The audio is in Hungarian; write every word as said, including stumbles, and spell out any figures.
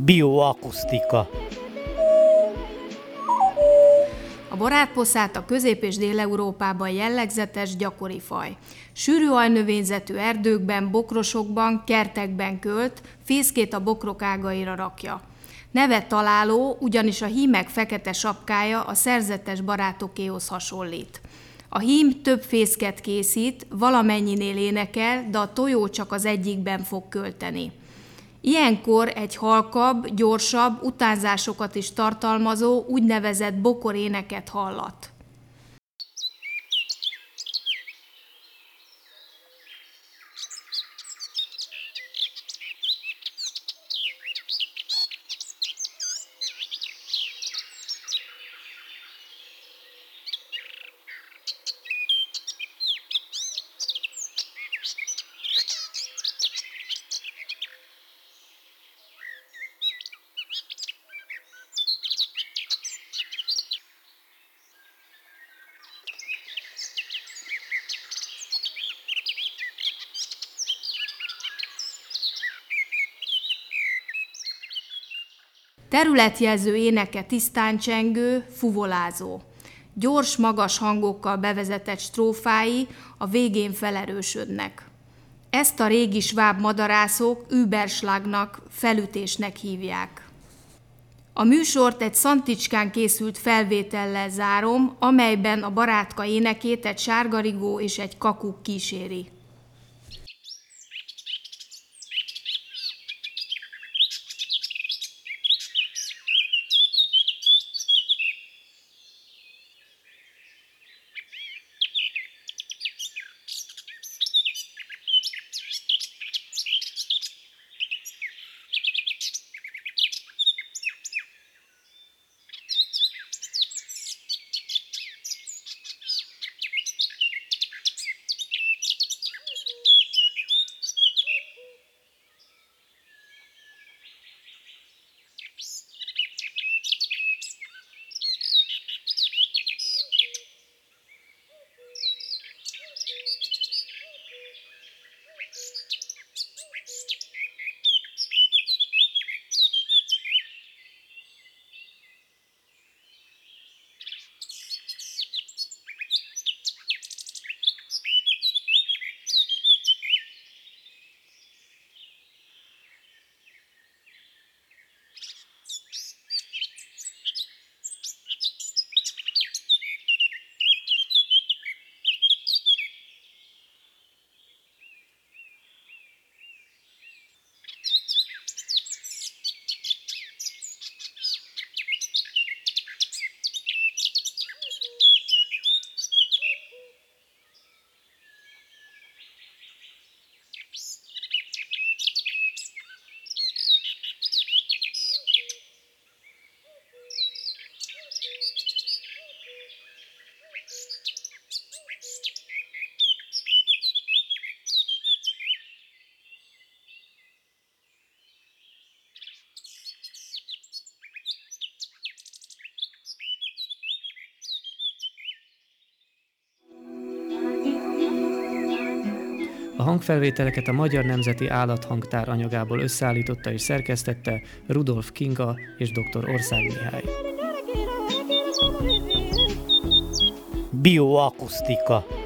Bioakusztika. A barátposzát a Közép- és Dél-Európában jellegzetes, gyakori faj. Sűrű alnövényzetű erdőkben, bokrosokban, kertekben költ, fészkét a bokrok ágaira rakja. Neve találó, ugyanis a hímek fekete sapkája a szerzetes barátokéhoz hasonlít. A hím több fészket készít, valamennyinél énekel, de a tojó csak az egyikben fog költeni. Ilyenkor egy halkabb, gyorsabb, utánzásokat is tartalmazó úgynevezett bokoréneket hallat. Területjelző éneke tisztán csengő, fuvolázó. Gyors, magas hangokkal bevezetett strófái a végén felerősödnek. Ezt a régi sváb madarászok Überschlagnak, felütésnek hívják. A műsort egy szanticskán készült felvétellel zárom, amelyben a barátka énekét egy sárgarigó és egy kakuk kíséri. A hangfelvételeket a Magyar Nemzeti Állathangtár anyagából összeállította és szerkesztette Rudolf Kinga és dr. Ország Mihály. Bioakusztika.